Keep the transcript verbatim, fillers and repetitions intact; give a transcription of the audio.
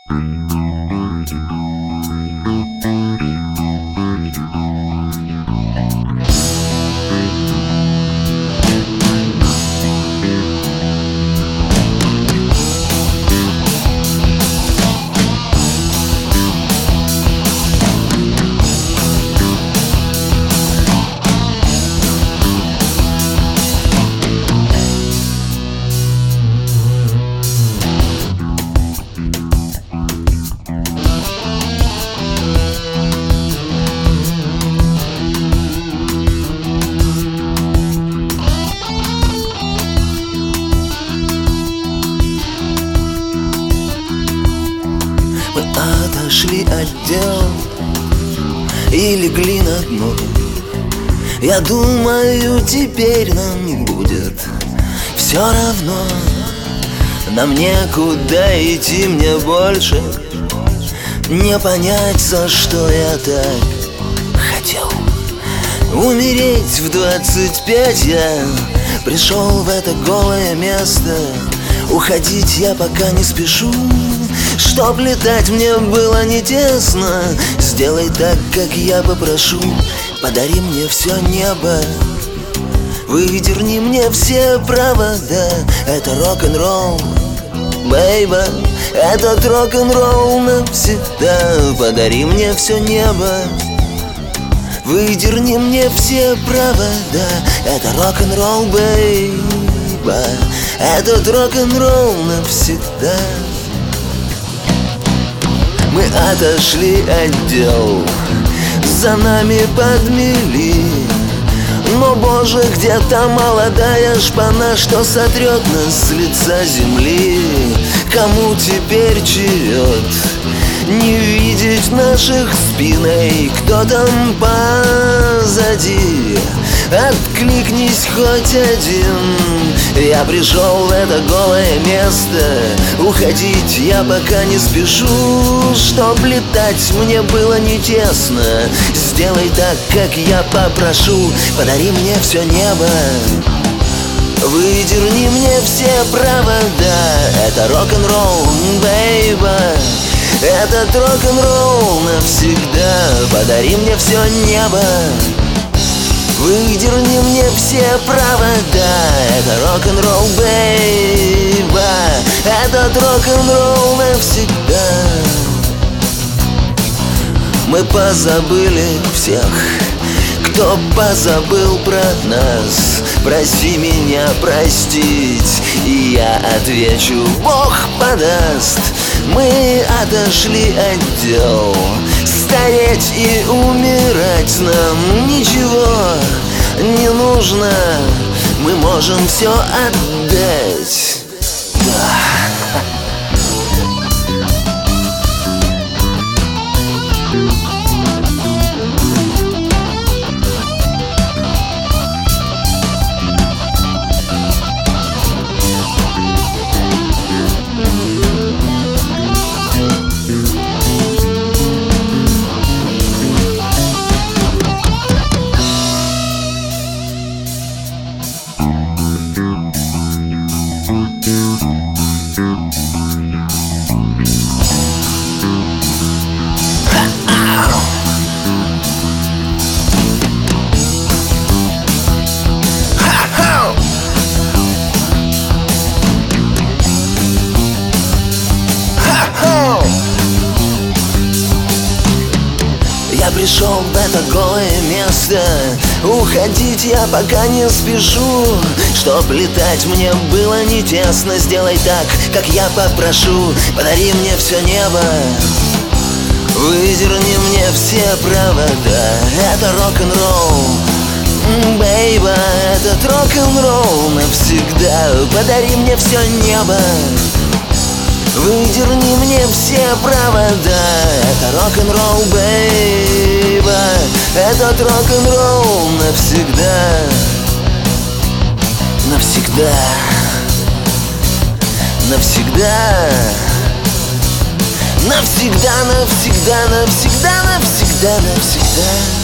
Отошли от дел и легли на дно. Я думаю, теперь нам не будет все равно. Нам некуда идти, мне больше не понять, за что я так хотел умереть в двадцать пять. Я пришел в это голое место. Уходить я пока не спешу. Чтоб летать мне было не тесно, сделай так, как я попрошу. Подари мне все небо, выдерни мне все провода. Это рок-н-ролл, бейба, этот рок-н-ролл навсегда. Подари мне все небо, выдерни мне все провода. Это рок-н-ролл, бейба, этот рок-н-ролл навсегда. Мы отошли от дел, за нами подмели. Но, Боже, где-то молодая шпана, что сотрет нас с лица земли. Кому теперь черед не видеть наших спиней? Кто там позади? Откликнись хоть один. Я пришел в это голое место. Уходить я пока не спешу. Чтоб летать мне было не тесно, сделай так, как я попрошу. Подари мне все небо, выдерни мне все провода. Это рок-н-ролл, бейба, этот рок-н-ролл навсегда. Подари мне все небо, выдерни мне все провода. Это рок-н-ролл, бейба, этот рок-н-ролл навсегда. Мы позабыли всех, кто позабыл про нас. Проси меня простить, и я отвечу: Бог подаст. Мы отошли от дел, стареть и умирать нам ничего не нужно. Мы можем все отдать. Да. Я пришел в это голое место. Уходить я пока не спешу. Чтоб летать мне было не тесно, сделай так, как я попрошу. Подари мне все небо, выдерни мне все провода. Это рок-н-ролл, бейба, этот рок-н-ролл навсегда. Подари мне все небо, выдерни мне все провода. Это рок-н-ролл, бейба, этот рок-н-ролл навсегда. Навсегда. Навсегда. Навсегда, навсегда, навсегда, навсегда, навсегда.